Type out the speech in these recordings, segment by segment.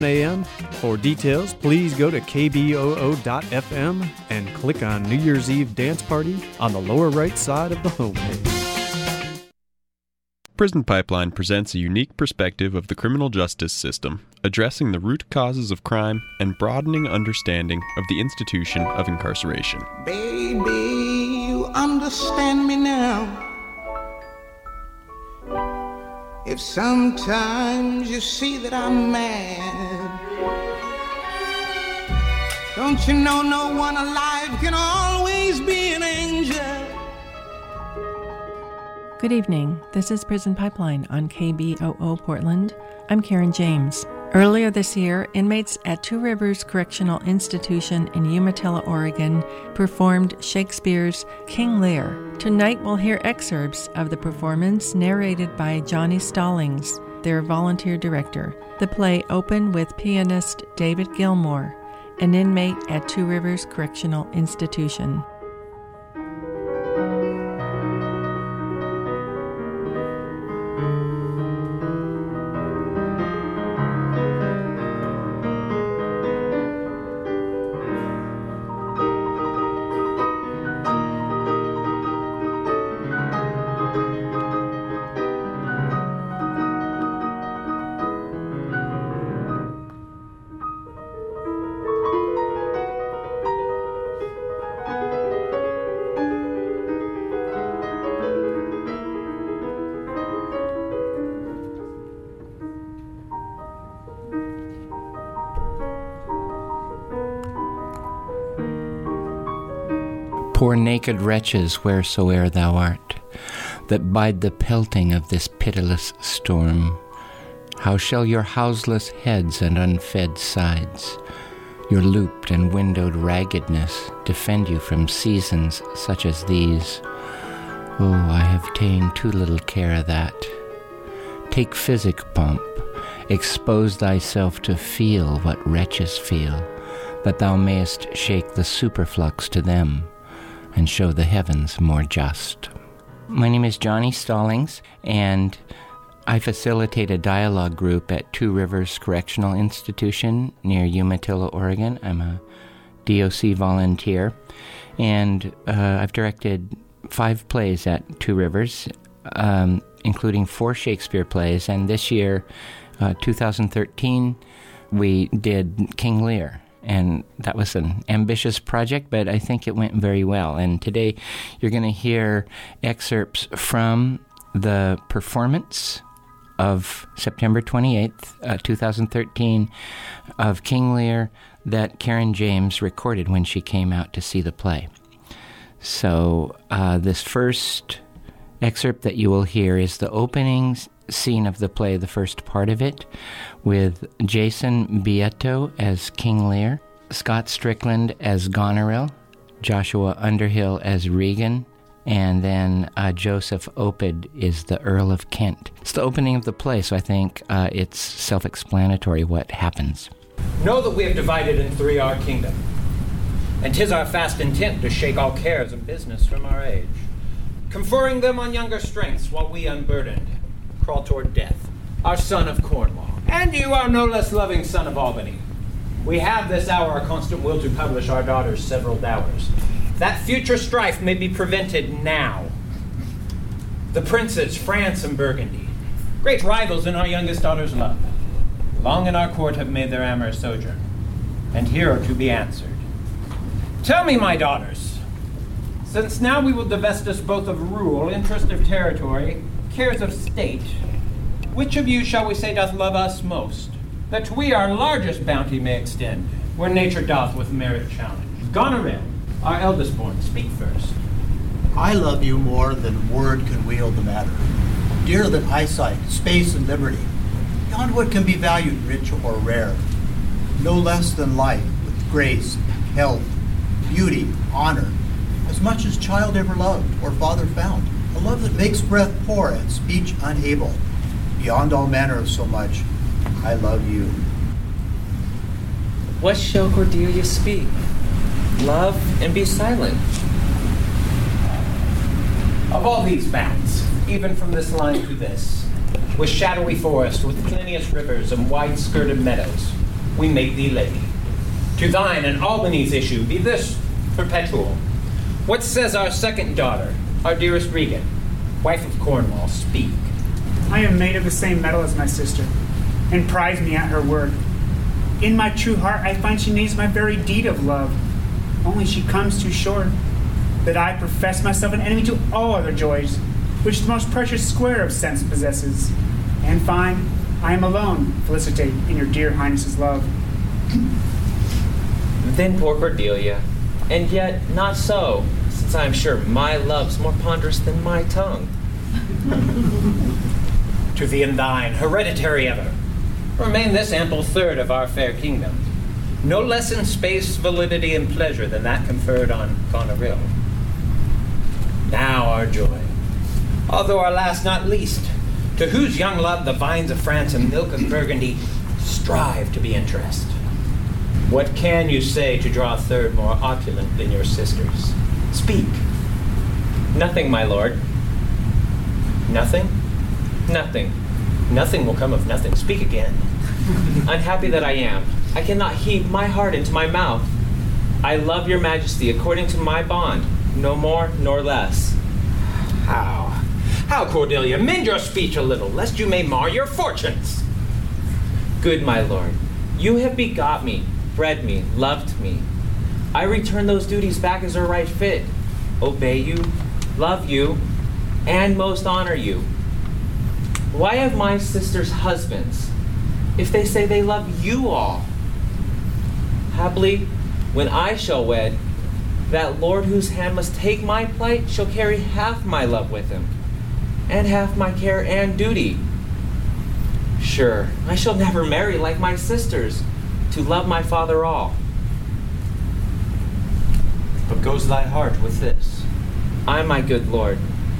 a.m. For details, please go to kboo.fm and click on New Year's Eve Dance Party on the lower right side of the homepage. Prison Pipeline presents a unique perspective of the criminal justice system, addressing the root causes of crime and broadening understanding of the institution of incarceration. Baby, you understand me now. If sometimes you see that I'm mad, don't you know no one alive can always be an angel? Good evening. This is Prison Pipeline on KBOO Portland. I'm Karen James. Earlier this year, inmates at Two Rivers Correctional Institution in Umatilla, Oregon, performed Shakespeare's King Lear. Tonight we'll hear excerpts of the performance narrated by Johnny Stallings, their volunteer director. The play opened with pianist David Gilmour, an inmate at Two Rivers Correctional Institution. Poor naked wretches wheresoe'er thou art, that bide the pelting of this pitiless storm, how shall your houseless heads and unfed sides, your looped and windowed raggedness, defend you from seasons such as these? Oh, I have ta'en too little care of that. Take physic, pomp, expose thyself to feel what wretches feel, that thou mayest shake the superflux to them, and show the heavens more just. My name is Johnny Stallings, and I facilitate a dialogue group at Two Rivers Correctional Institution near Umatilla, Oregon. I'm a DOC volunteer, and I've directed 5 plays at Two Rivers, including 4 Shakespeare plays, and this year, 2013, we did King Lear. And that was an ambitious project, but I think it went very well. And today you're going to hear excerpts from the performance of September 28th, 2013, of King Lear that Karen James recorded when she came out to see the play. So this first excerpt that you will hear is the opening scene of the play, the first part of it, with Jason Bieto as King Lear, Scott Strickland as Goneril, Joshua Underhill as Regan, and then Joseph Opid is the Earl of Kent. It's the opening of the play, so I think it's self-explanatory what happens. Know that we have divided in 3 our kingdom, and 'tis our fast intent to shake all cares and business from our age, conferring them on younger strengths while we unburdened crawl toward death. Our son of Cornwall, and you, our no less loving son of Albany, we have this hour a constant will to publish our daughter's several dowers, that future strife may be prevented now. The princes, France and Burgundy, great rivals in our youngest daughter's love, long in our court have made their amorous sojourn, and here are to be answered. Tell me, my daughters, since now we will divest us both of rule, interest of territory, cares of state, which of you shall we say doth love us most, that we our largest bounty may extend, where nature doth with merit challenge? Goneril, our eldest born, speak first. I love you more than word can wield the matter, dearer than eyesight, space, and liberty, beyond what can be valued rich or rare, no less than life with grace, health, beauty, honor, as much as child ever loved or father found. A love that makes breath poor and speech unable. Beyond all manner of so much, I love you. What shall Cordelia speak? Love and be silent. Of all these facts, even from this line to this, with shadowy forest, with plenteous rivers and wide-skirted meadows, we make thee lady. To thine and Albany's issue be this perpetual. What says our second daughter, our dearest Regan, wife of Cornwall, speak? I am made of the same metal as my sister, and prize me at her word. In my true heart I find she needs my very deed of love, only she comes too short, that I profess myself an enemy to all other joys, which the most precious square of sense possesses, and find I am alone, felicitate in your dear highness's love. Then poor Cordelia, and yet not so, since I am sure my love's more ponderous than my tongue. To thee and thine, hereditary ever, remain this ample third of our fair kingdom, no less in space, validity, and pleasure than that conferred on Goneril. Now our joy, although our last not least, to whose young love the vines of France and milk of Burgundy strive to be interest. What can you say to draw a third more opulent than your sisters? Speak. Nothing, my lord. Nothing? Nothing. Nothing will come of nothing. Speak again. Unhappy that I am, I cannot heave my heart into my mouth. I love your majesty according to my bond, no more nor less. How, Cordelia? Mend your speech a little, lest you may mar your fortunes. Good my lord, you have begot me, bred me, loved me. I return those duties back as are right fit. Obey you, love you, and most honor you. Why have my sisters husbands, if they say they love you all? Haply, when I shall wed, that lord whose hand must take my plight shall carry half my love with him, and half my care and duty. Sure, I shall never marry like my sisters, to love my father all. But goes thy heart with this? I, my good lord.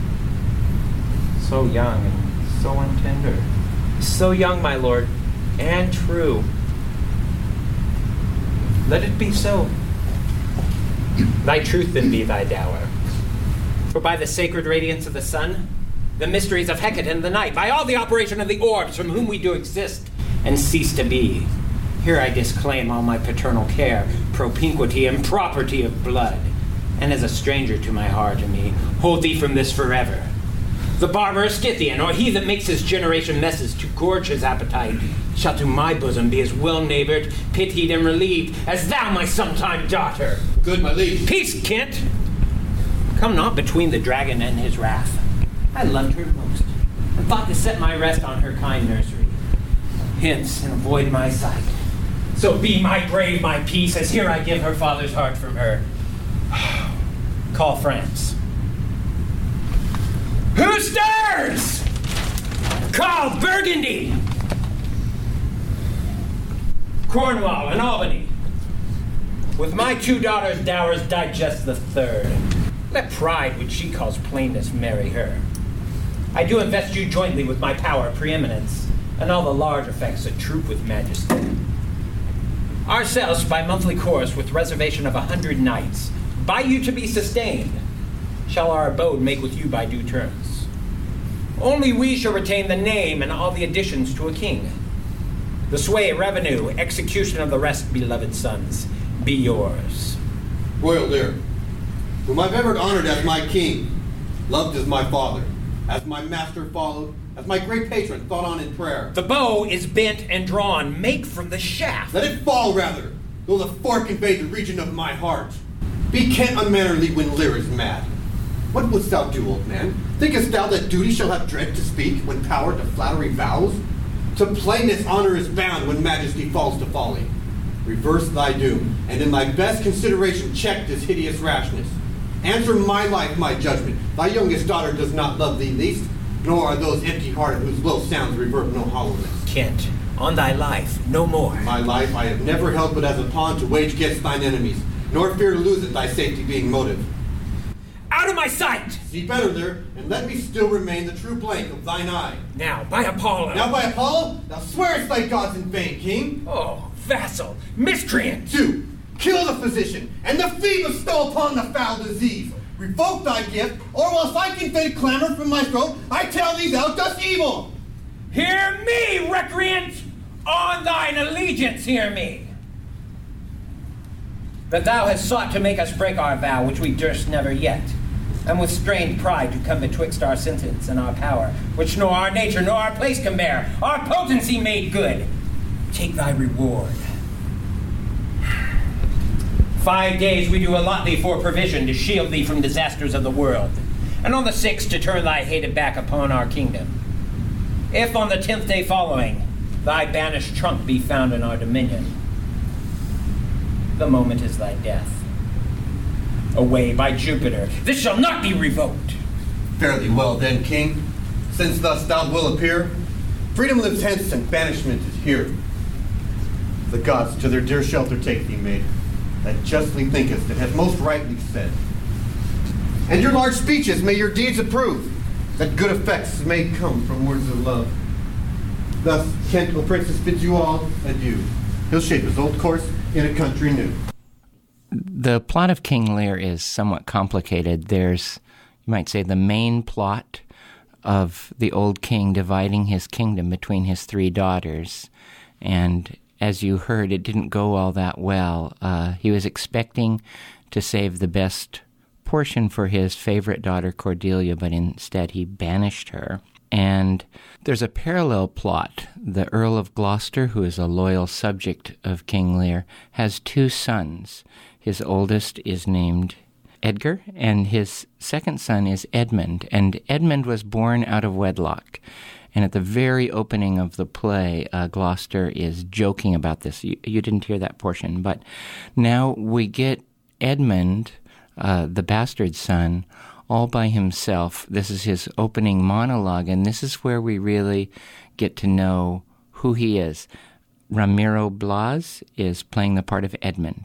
So young and so untender. So young, my lord, and true. Let it be so. Thy truth then be thy dower. For by the sacred radiance of the sun, the mysteries of Hecate and the night, by all the operation of the orbs from whom we do exist and cease to be, here I disclaim all my paternal care, propinquity, and property of blood, and as a stranger to my heart and me, hold thee from this forever. The barbarous Scythian, or he that makes his generation messes to gorge his appetite, shall to my bosom be as well neighbored, pitied, and relieved as thou, my sometime daughter. Good, my liege. Peace, Kent! Come not between the dragon and his wrath. I loved her most, and thought to set my rest on her kind nursery. Hence, and avoid my sight. So be my grave my peace, as here I give her father's heart from her. Call France. Who stirs? Call Burgundy! Cornwall and Albany. With my two daughters' dowers digest the third. Let pride, which she calls plainness, marry her. I do invest you jointly with my power, preeminence, and all the large effects that troop with majesty. Ourselves, by monthly course, with reservation of 100 knights, by you to be sustained, shall our abode make with you by due terms. Only we shall retain the name and all the additions to a king. The sway, revenue, execution of the rest, beloved sons, be yours. Royal Lear, whom I've ever honored as my king, loved as my father, as my master followed, as my great patron thought on in prayer. The bow is bent and drawn, make from the shaft. Let it fall rather, though the fork invade the region of my heart. Be Kent unmannerly when Lear is mad. What wouldst thou do, old man? Thinkest thou that duty shall have dread to speak, when power to flattery vows? To plainness honor is bound when majesty falls to folly. Reverse thy doom, and in thy best consideration check this hideous rashness. Answer my life, my judgment. Thy youngest daughter does not love thee least, nor are those empty-hearted whose low sounds revert no hollowness. Kent, on thy life, no more. My life I have never held but as a pawn to wage against thine enemies, nor fear to lose it, thy safety being motive. Out of my sight! See better there, and let me still remain the true blank of thine eye. Now, by Apollo! Now, by Apollo, thou swearest thy gods in vain, king. Oh, vassal, miscreant! 2. Kill the physician, and the fee bestow upon the foul disease. Revoke thy gift, or whilst I can fade clamor from my throat, I tell thee thou dost evil. Hear me, recreant! On thine allegiance, hear me. That thou hast sought to make us break our vow, which we durst never yet, and with strained pride to come betwixt our sentence and our power, which nor our nature nor our place can bear, our potency made good. Take thy reward. 5 days we do allot thee for provision to shield thee from disasters of the world, and on the 6th to turn thy hated back upon our kingdom. If on the 10th day following thy banished trunk be found in our dominion, the moment is thy death. Away by Jupiter, this shall not be revoked. Fairly well then, King. Since thus thou will appear, freedom lives hence and banishment is here. The gods to their dear shelter take thee, maid, that justly thinkest and hast most rightly said. And your large speeches may your deeds approve, that good effects may come from words of love. Thus, Kent, O princess, bids you all adieu. He'll shape his old course in a country new. The plot of King Lear is somewhat complicated. There's, you might say, the main plot of the old king dividing his kingdom between his 3 daughters. And as you heard, it didn't go all that well. He was expecting to save the best portion for his favorite daughter, Cordelia, but instead he banished her. And there's a parallel plot. The Earl of Gloucester, who is a loyal subject of King Lear, has 2 sons. His oldest is named Edgar, and his second son is Edmund. And Edmund was born out of wedlock. And at the very opening of the play, Gloucester is joking about this. You didn't hear that portion, but now we get Edmund, the bastard son, all by himself. This is his opening monologue, and this is where we really get to know who he is. Ramiro Blas is playing the part of Edmund.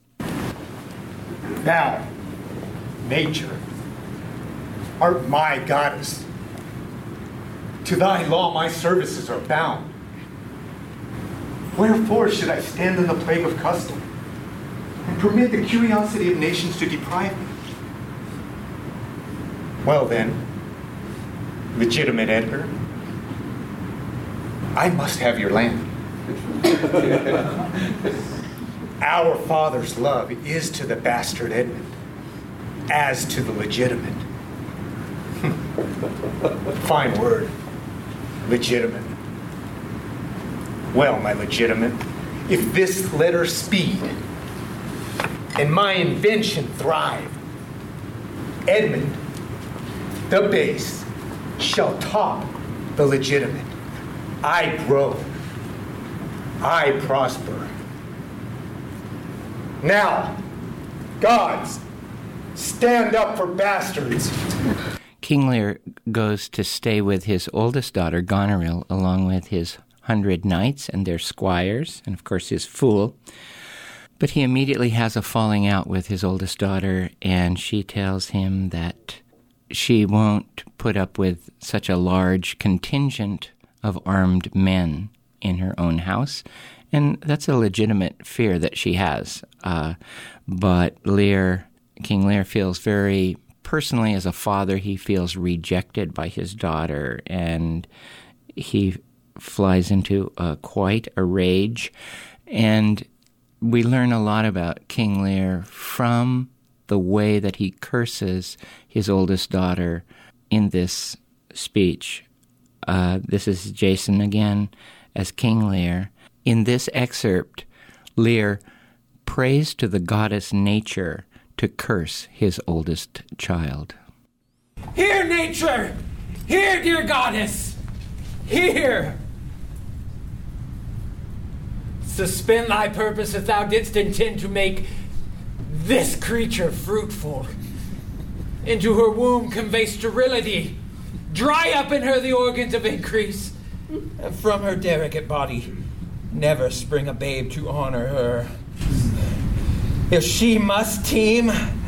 Thou, nature, art my goddess. To thy law my services are bound. Wherefore should I stand in the plague of custom and permit the curiosity of nations to deprive me? Well then, legitimate Edgar, I must have your land. Our father's love is to the bastard Edmund as to the legitimate. Fine word, legitimate. Well, my legitimate, if this letter speed and my invention thrive, Edmund, the base, shall top the legitimate. I grow, I prosper. Now, gods, stand up for bastards. King Lear goes to stay with his oldest daughter, Goneril, along with his 100 knights and their squires, and of course his fool. But he immediately has a falling out with his oldest daughter, and she tells him that she won't put up with such a large contingent of armed men in her own house. And that's a legitimate fear that she has. But King Lear feels very personally, as a father, he feels rejected by his daughter, and he flies into quite a rage. And we learn a lot about King Lear from the way that he curses his oldest daughter in this speech. This is Jason again as King Lear. In this excerpt, Lear prays to the goddess Nature to curse his oldest child. Hear, Nature! Hear, dear goddess! Hear! Suspend thy purpose if thou didst intend to make this creature fruitful. Into her womb convey sterility. Dry up in her the organs of increase. And from her delicate body never spring a babe to honor her. If she must teem,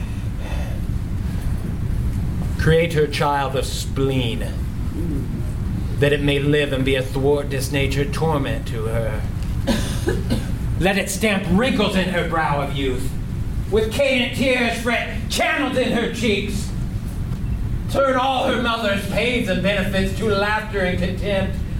create her child of spleen, that it may live and be athwart this natured torment to her. Let it stamp wrinkles in her brow of youth, with cadent tears fret channels in her cheeks. Turn all her mother's pains and benefits to laughter and contempt,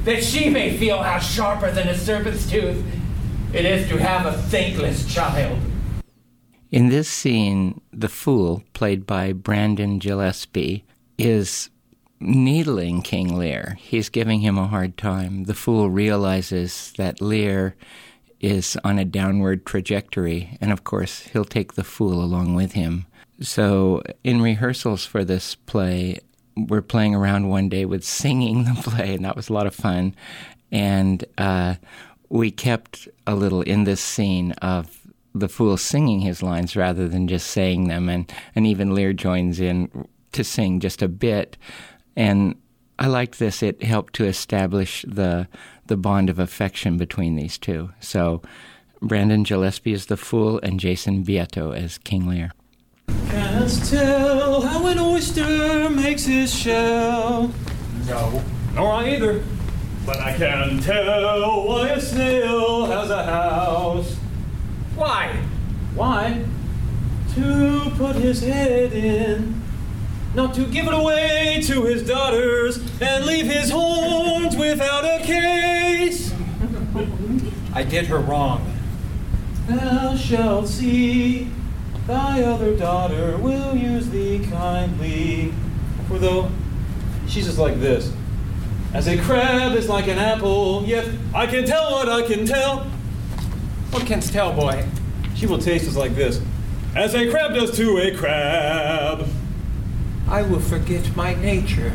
that she may feel how sharper than a serpent's tooth it is to have a thankless child. In this scene, the fool, played by Brandon Gillespie, is needling King Lear. He's giving him a hard time. The fool realizes that Lear is on a downward trajectory, and of course, he'll take the fool along with him. So, in rehearsals for this play, we're playing around one day with singing the play, and that was a lot of fun. And we kept a little in this scene of the fool singing his lines rather than just saying them, and even Lear joins in to sing just a bit. And I liked this. It helped to establish the bond of affection between these two. So Brandon Gillespie as the fool and Jason Vietto as King Lear. Canst tell how an oyster makes his shell. No. Nor I either. But I can tell why a snail has a house. Why? Why? To put his head in. Not to give it away to his daughters and leave his horns without a case. I did her wrong. Thou shalt see, thy other daughter will use thee kindly. For though she's just like this, as a crab is like an apple, yet I can tell what I can tell. What canst tell, boy? She will taste us like this, as a crab does to a crab. I will forget my nature.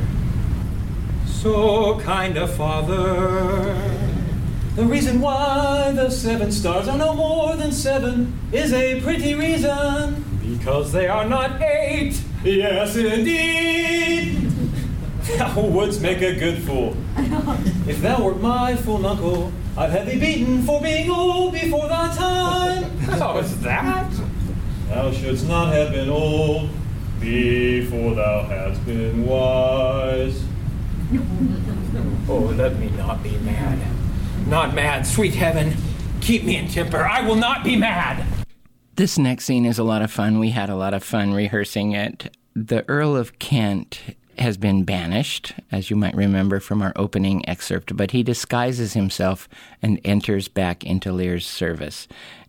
So kind a father. The reason why the 7 stars are no more than 7 is a pretty reason. Because they are not 8. Yes, indeed. Thou wouldst make a good fool. If thou wert my fool uncle, I'd have thee beaten for being old before thy time. How is that? Thou shouldst not have been old before thou hadst been wise. Oh, let me not be mad. Not mad, sweet heaven. Keep me in temper. I will not be mad. This next scene is a lot of fun. We had a lot of fun rehearsing it. The Earl of Kent has been banished, as you might remember from our opening excerpt, but he disguises himself and enters back into Lear's service.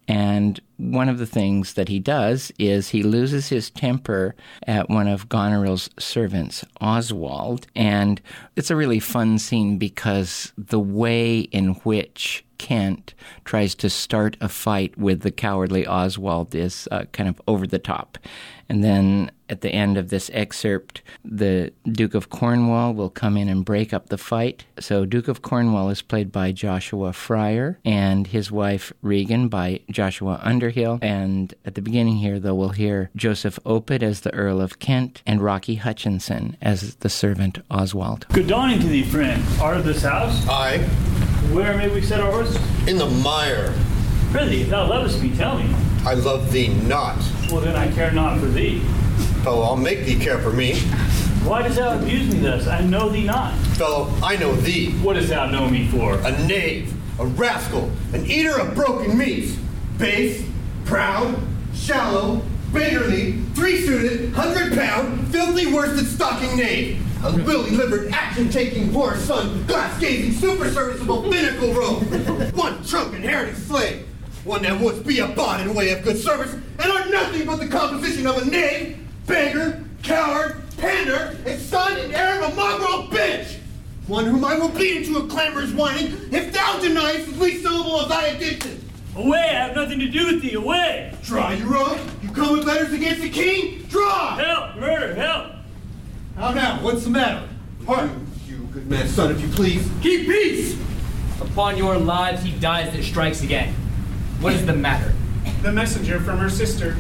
And one of the things that he does is he loses his temper at one of Goneril's servants, Oswald. And it's a really fun scene because the way in which Kent tries to start a fight with the cowardly Oswald is kind of over the top. And then at the end of this excerpt, the Duke of Cornwall will come in and break up the fight. So Duke of Cornwall is played by Joshua Fryer, and his wife Regan by Joshua Underhill. And at the beginning here, though, we'll hear Joseph Opit as the Earl of Kent and Rocky Hutchinson as the servant Oswald. Good dawning to thee, friend. Art of this house? Aye. Where may we set our horses? In the mire. Prithee, if thou lovest me, tell me. I love thee not. Well, then I care not for thee. Fellow, I'll make thee care for me. Why dost thou abuse me thus? I know thee not. Fellow, I know thee. What dost thou know me for? A knave, a rascal, an eater of broken meats. Base, proud, shallow, beggarly, 3-suited, 100-pound, filthy worsted stocking knave. A lily-livered, action-taking poor son, glass-gazing, super-serviceable binnacle rogue. One drunken heretic slave. One that would be a bond in way of good service, and are nothing but the composition of a knave, beggar, coward, pander, and son and heir of a mongrel bitch. One whom I will beat into a clamorous whining if thou deniest the least syllable of thy addiction. Away, I have nothing to do with thee, away! Draw, you rogue! You come with letters against the king? Draw! Help! Murder! Help! How now? What's the matter? Pardon, you good man's son, if you please. Keep peace! Upon your lives he dies that strikes again. What is the matter? The messenger from her sister.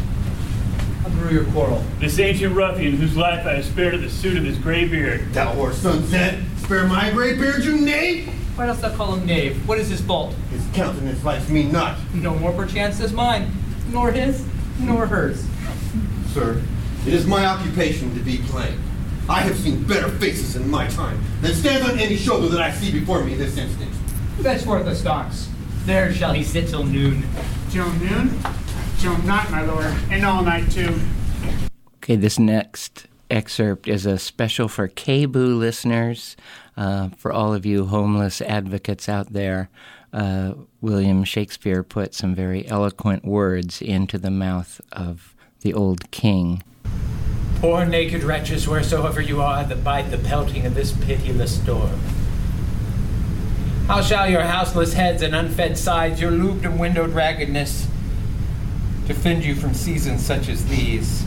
How grew your quarrel? This ancient ruffian whose life I have spared at the suit of his gray beard. Thou whore son said, spare my gray beard, you knave! Why dost thou call him knave? What is his fault? His countenance likes me not. No more perchance as mine, nor his, nor hers. Sir, it is my occupation to be plain. I have seen better faces in my time than stands on any shoulder that I see before me this instant. Fetch forth the stocks. There shall he sit till noon. Till noon? Till night, my lord, and all night too. Okay, this next excerpt is a special for KBOO listeners. For all of you homeless advocates out there, William Shakespeare put some very eloquent words into the mouth of the old king. Poor naked wretches, wheresoever you are, that bide the pelting of this pitiless storm. How shall your houseless heads and unfed sides, your looped and windowed raggedness, defend you from seasons such as these?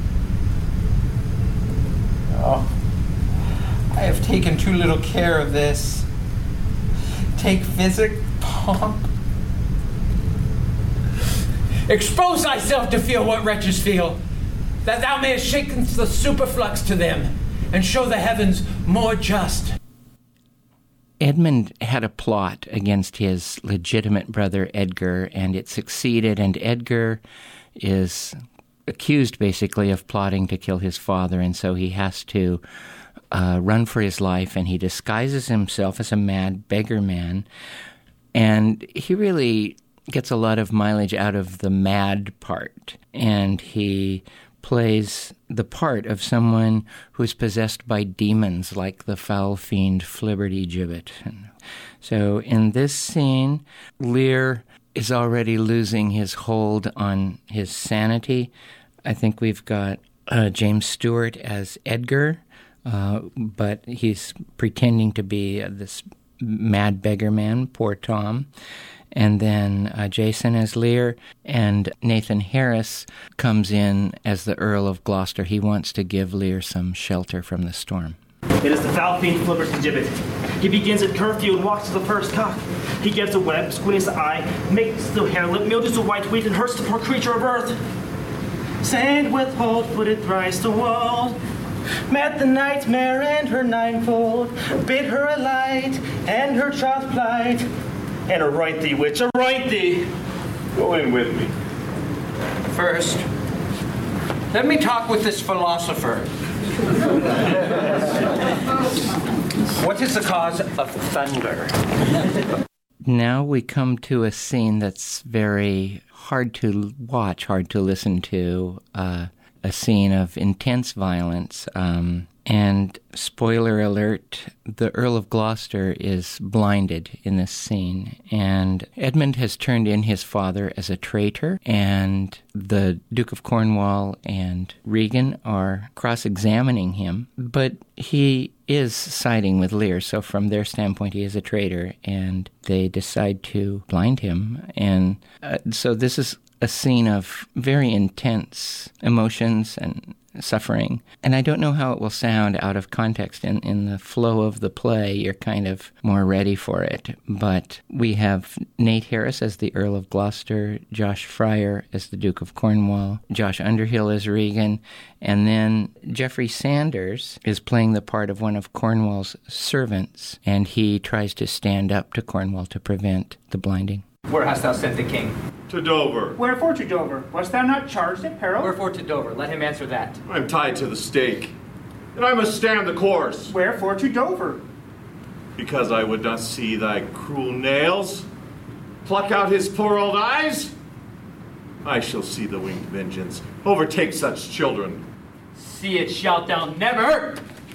Oh, I have taken too little care of this. Take physic, pomp. Expose thyself to feel what wretches feel, that thou mayest shake the superflux to them, and show the heavens more just. Edmund had a plot against his legitimate brother Edgar, and it succeeded, and Edgar is accused basically of plotting to kill his father, and so he has to run for his life, and he disguises himself as a mad beggar man, and he really gets a lot of mileage out of the mad part, and he plays the part of someone who's possessed by demons like the foul fiend Flibbertigibbet. So in this scene, Lear is already losing his hold on his sanity. I think we've got James Stewart as Edgar, but he's pretending to be this mad beggar man, poor Tom. And then Jason as Lear, and Nathan Harris comes in as the Earl of Gloucester. He wants to give Lear some shelter from the storm. It is the foul fiend Flibbertigibbet. He begins at curfew and walks to the first cock. He gives a web, squints the eye, makes the hairlip, mildews the white wheat, and hurts the poor creature of earth. Sand with hold, footed thrice the world. Met the nightmare and her ninefold, bid her a light, and her troth plight. And aright thee, witch, aright thee. Go in with me. First, let me talk with this philosopher. What is the cause of thunder? Now we come to a scene that's very hard to watch, hard to listen to, a scene of intense violence. And spoiler alert, the Earl of Gloucester is blinded in this scene. And Edmund has turned in his father as a traitor, and the Duke of Cornwall and Regan are cross-examining him. But he is siding with Lear, so from their standpoint, he is a traitor, and they decide to blind him. And so this is a scene of very intense emotions and suffering. And I don't know how it will sound out of context. In the flow of the play, you're kind of more ready for it. But we have Nate Harris as the Earl of Gloucester, Josh Fryer as the Duke of Cornwall, Josh Underhill as Regan, and then Jeffrey Sanders is playing the part of one of Cornwall's servants, and he tries to stand up to Cornwall to prevent the blinding. Where hast thou sent the king? To Dover. Wherefore to Dover? Wast thou not charged at peril? Wherefore to Dover? Let him answer that. I'm tied to the stake, and I must stand the course. Wherefore to Dover? Because I would not see thy cruel nails pluck out his poor old eyes. I shall see the winged vengeance overtake such children. See it shalt thou never!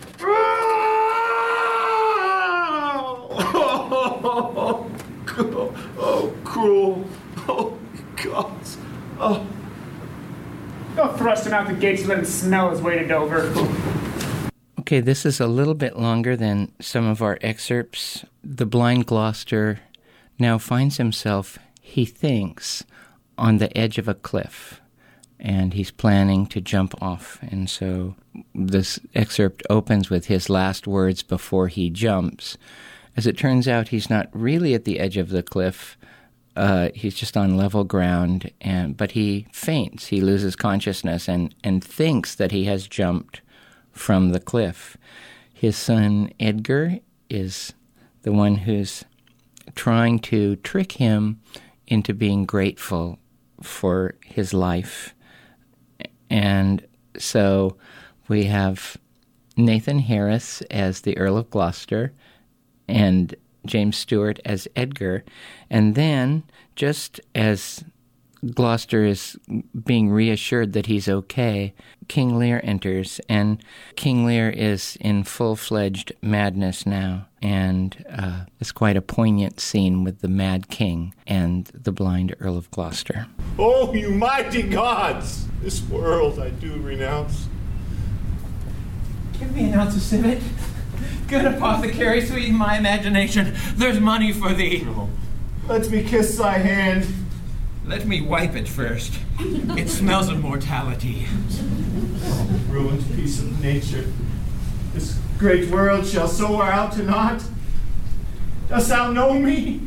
Oh, cruel. Oh, gods. Oh. Go thrust him out the gates and let him smell his way to Dover. Okay, this is a little bit longer than some of our excerpts. The blind Gloucester now finds himself, he thinks, on the edge of a cliff, and he's planning to jump off. And so this excerpt opens with his last words before he jumps. As it turns out, he's not really at the edge of the cliff. He's just on level ground, but he faints. He loses consciousness and thinks that he has jumped from the cliff. His son Edgar is the one who's trying to trick him into being grateful for his life. And so we have Nathan Harris as the Earl of Gloucester and James Stewart as Edgar. And then, just as Gloucester is being reassured that he's okay, King Lear enters, and King Lear is in full-fledged madness now, and it's quite a poignant scene with the Mad King and the blind Earl of Gloucester. Oh, you mighty gods! This world I do renounce. Give me an ounce of civet. Good apothecary, sweeten my imagination. There's money for thee. No. Let me kiss thy hand. Let me wipe it first. It smells of mortality. Oh, ruined piece of nature. This great world shall so wear out to naught. Dost thou know me?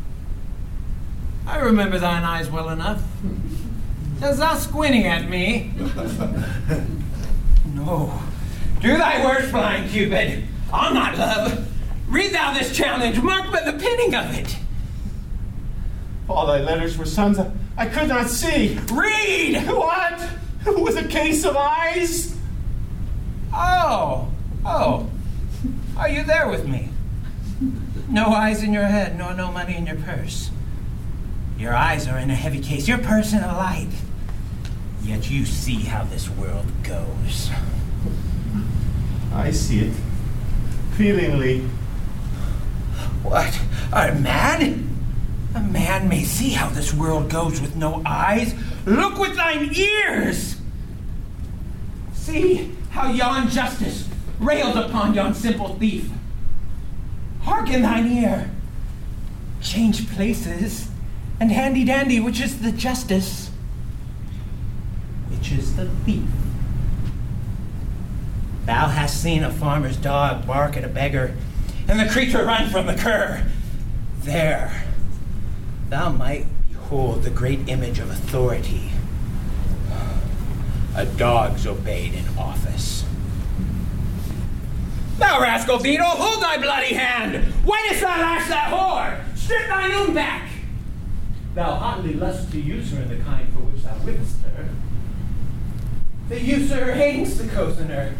I remember thine eyes well enough. Dost thou squinting at me? No. Do thy worst, blind Cupid. I'll not love. Read thou this challenge, marked by the pinning of it. All thy letters were sons I could not see. Read! What? With a case of eyes? Oh. Are you there with me? No eyes in your head, nor no money in your purse. Your eyes are in a heavy case, your purse in a light. Yet you see how this world goes. I see it. Feelingly. What? Art mad? A man may see how this world goes with no eyes. Look with thine ears! See how yon justice railed upon yon simple thief. Hearken thine ear. Change places, and handy-dandy, which is the justice? Which is the thief? Thou hast seen a farmer's dog bark at a beggar, and the creature run from the cur. There, thou might behold the great image of authority. A dog's obeyed in office. Thou rascal beetle, hold thy bloody hand! Why dost thou lash that whore? Strip thine own back! Thou hotly lust to use her in the kind for which thou whippest her. The user hangs the cozener.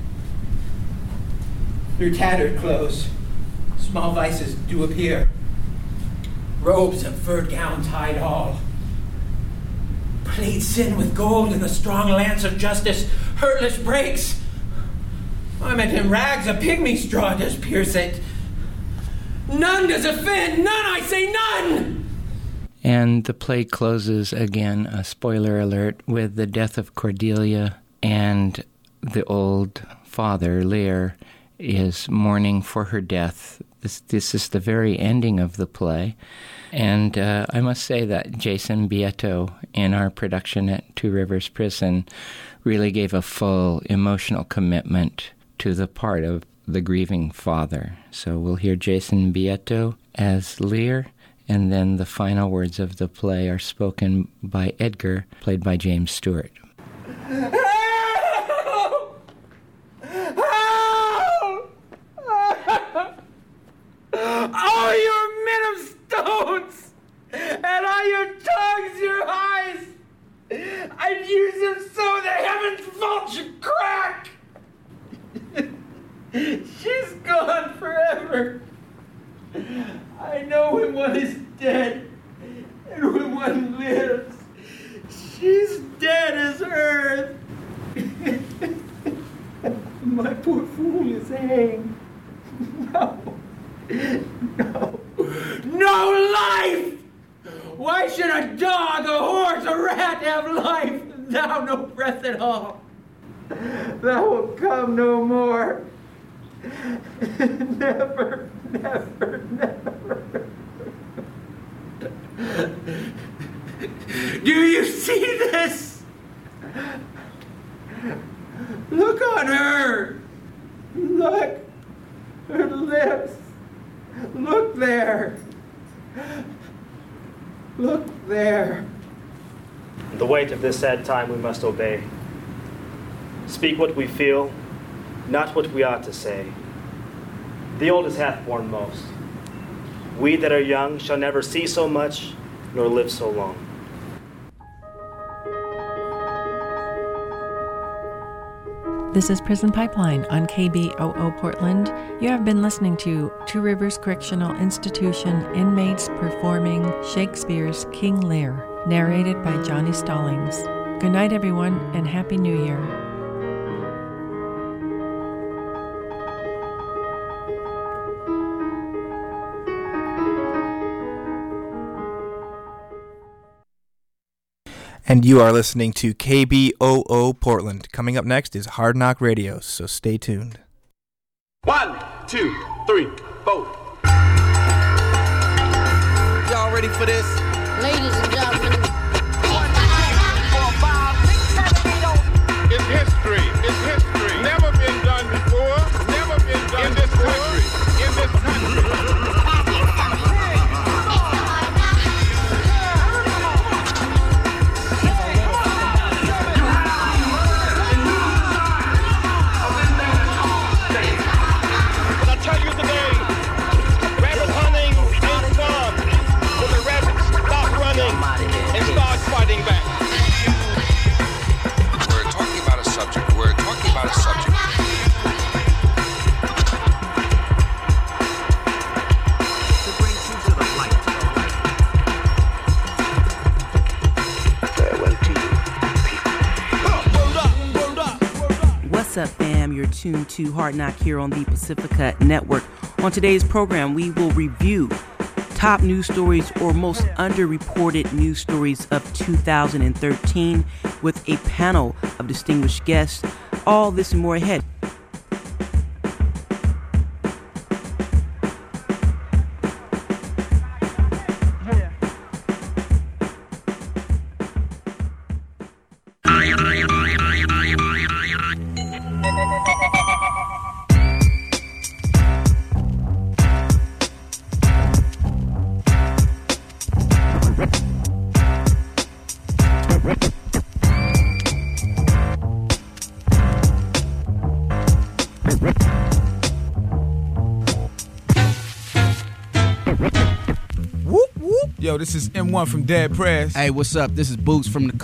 Through tattered clothes, small vices do appear. Robes and furred gown tied all. Plate sin with gold, and the strong lance of justice hurtless breaks. Arment in rags, a pygmy straw does pierce it. None does offend, none, I say none! And the play closes again, a spoiler alert, with the death of Cordelia, and the old father, Lear, is mourning for her death. This is the very ending of the play. And I must say that Jason Bieto, in our production at Two Rivers Prison, really gave a full emotional commitment to the part of the grieving father. So we'll hear Jason Bieto as Lear, and then the final words of the play are spoken by Edgar, played by James Stewart. All your men of stones, and all your tongues, your eyes, I'd use them so the heavens vault should crack. She's gone forever. I know when one is dead, and when one lives, she's dead as earth. My poor fool is hanged. No life! Why should a dog, a horse, a rat have life, and thou no breath at all? Thou wilt come no more. Never, never, never. Do you see this? Look on her. Look. Her lips. Look there. Look there. The weight of this sad time we must obey. Speak what we feel, not what we ought to say. The oldest hath borne most. We that are young shall never see so much, nor live so long. This is Prison Pipeline on KBOO Portland. You have been listening to Two Rivers Correctional Institution inmates performing Shakespeare's King Lear. narrated by Johnny Stallings. Good night, everyone, and Happy New Year. And you are listening to KBOO Portland. Coming up next is Hard Knock Radio, so stay tuned. 1, 2, 3, 4. Y'all ready for this? Ladies and gentlemen. It's history. It's history. Never been done before. Never been done in this country. In this country. What's up, fam? You're tuned to Hard Knock here on the Pacifica Network. On today's program, we will review top news stories or most underreported news stories of 2013 with a panel of distinguished guests. All this and more ahead. Yo, this is M1 from Dead Press. Hey, what's up? This is Boots from the